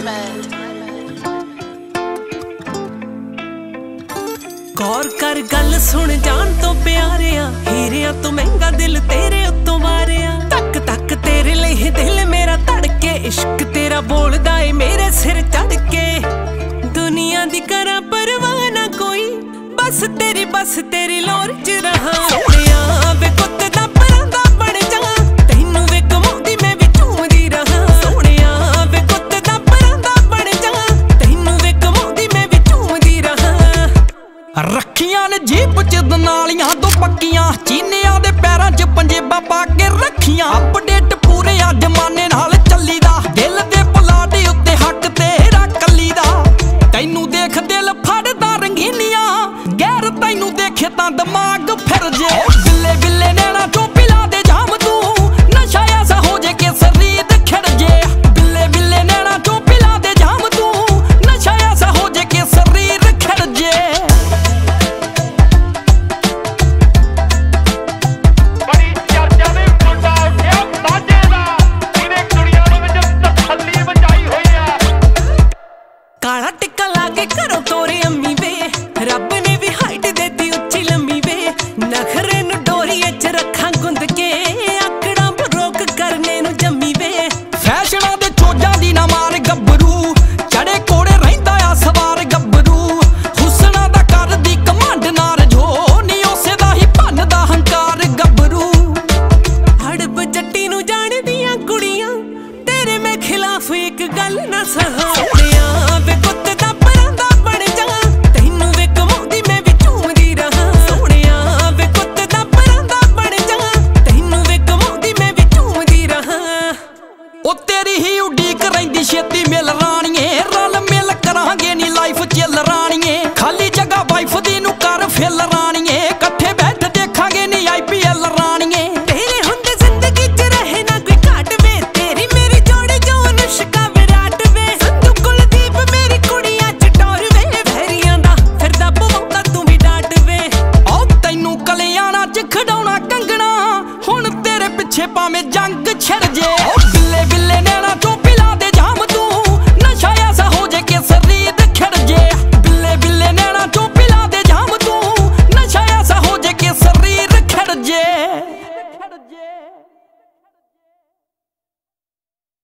गौर कर गल सुन जान तो प्यारिया, हीरिया तू महंगा दिल तेरे उत्तों वारिया। तक तक तेरे लिए दिल मेरा धड़के, इश्क तेरा बोलदा है मेरे सिर चढ़ के। दुनिया दी करा परवाह ना कोई, बस तेरी लोर च रहा। सोनिया वे कुत्ते दा परांदा बन जा, तैनू वे कमाउंदी मैं भी झूमदी रहा। सोनिया वे कुत्ते दा परांदा बन जा, तैनू वे कमाउंदी मैं भी झूमदी रहा। रखियां ने जीप च दनालियां तो पक्कियां, चीनियां दे पैरां च पंजेबां पा के रखियां। अपडेट पूरे आ जमाने नाल चली दा, दिल दे पलाटे उत्ते हक तेरा कली दा। तैनू देख दिल फड़दा रंगीनियां, गैर तैनू देखे तां दिमाग फिर जे। बिल्ले बिल्ले नैना चों पिला दे जाम तू, नशा ऐसा हो जे कि शरीर खिड़ जे। बिल्ले बिल्ले नैना चों पिला दे जाम तू, नशा ऐसा हो जे कि शरीर खिड़ जे। काला टिक्का लाके घरों तोरे अम्मी वे, रब ने भी हाइट देती उच्ची लम्मी वे। नखरे नू डोरीए च रखा गुंद के, आकड़ा बरोक करने नू जम्मी वे। फैशना दे चोजां दी ना मार गब्बरू, चढ़े कोड़े रहिंदा आ सवार गब्बरू। हुस्ना दा कर दी कमांड नार जो, नी उसे दा ही भनदा हंकार गब्बरू। हड़प जट्टी नू जान दियां कुड़ियां, तेरे मैं खिलाफ एक गल ना सहा। छेती मिल राणिए, रल मिल करांगे नी लाइफ चिल राणिए। खाली जगह वाइफ दी नू कर फिल